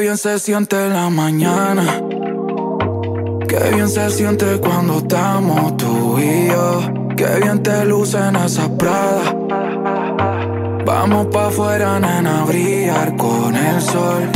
bien se siente en la mañana. Qué bien se siente cuando estamos tú y yo. Qué bien te lucen esas Prada. Vamos pa' afuera, nena, a brillar con el sol.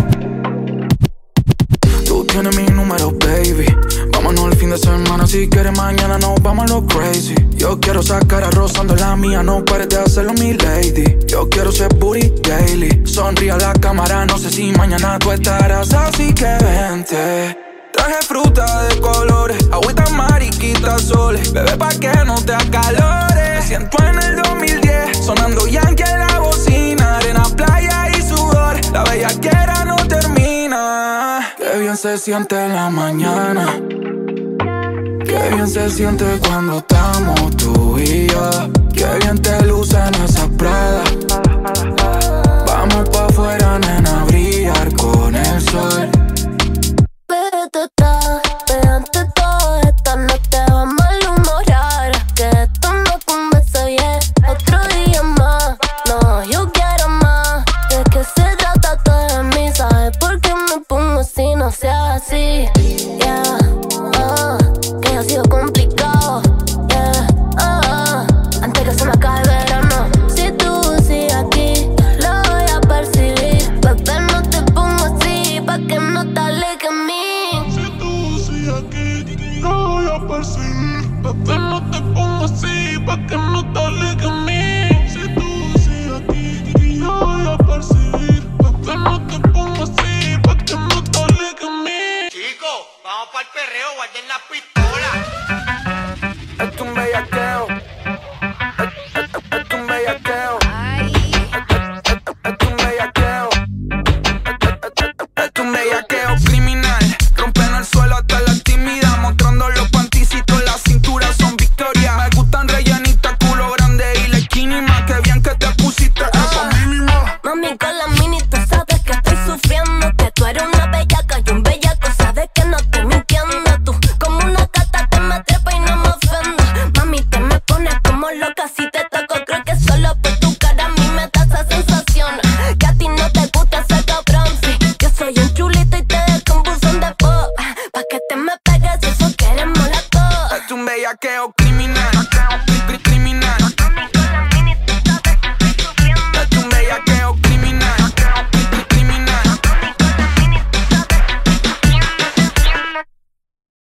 Tú tienes mi número, baby. Vámonos el fin de semana, si quieres mañana nos vamos a lo crazy. Yo quiero sacar a rozando la mía, no pares de hacerlo, mi lady. Yo quiero ser booty daily. Sonríe a la cámara, no sé si mañana tú estarás, así que vente. Traje fruta de colores, agüita mariquita soles. Bebé, pa' que no te acalores. Me siento en el 2010, sonando Yankee en la bocina. Arena, playa y sudor, la bellaquera no termina. Qué bien se siente en la mañana. Qué bien se siente cuando estamos tú y yo. Qué bien te lucen esas Prada. Vamos pa' afuera, nena, a brillar con el sol. Pégate todo, esta no te va a malhumorar. Que esto no comienza bien, otro día más. No, yo quiero más. ¿De qué se trata todo de mí? ¿Sabes por qué me pongo así? No seas así, yeah. Que ha sido complicado, yeah. Antes que se me acabe el verano. Si tú sigues aquí, lo voy a percibir. Bebé, no te pongo así, pa' que no te alejes de mí. Aquí no voy a percibir. Bebé, no te pongo así, pa' que no te alejes de mí. Si tú sigues aquí, no voy a percibir. Bebé, no te pongo así, pa' que no te alejes de mí. Chicos, vamos pa'l perreo, guarden las pistolas. Esto es un bellaqueo. Esto es un bellaqueo. Esto es un bellaqueo. Esto es un bellaqueo criminal. Rompen el suelo hasta la tímida, mostrando los panticitos, la cintura son victoria. Me gustan rellenitas, culo grande y la skinny más. Que bien que te pusiste eso mínimo. Mami, con la mini tú sabes que estoy sufriendo. Que tú eres una bellaca y un bellaco, sabes que no estoy mintiendo. Tú como una gata te me trepa y no me ofendo. Mami, te me pones como loca si te toco. Creo que solo por tu cara a mí me da esa sensación. Que a ti no te gusta ese cabrón, sí. Yo soy un chulito y te dejo un buzón de pop. Pa' que te me pegues, eso que eres molaco. Esto es un bellaqueo criminal.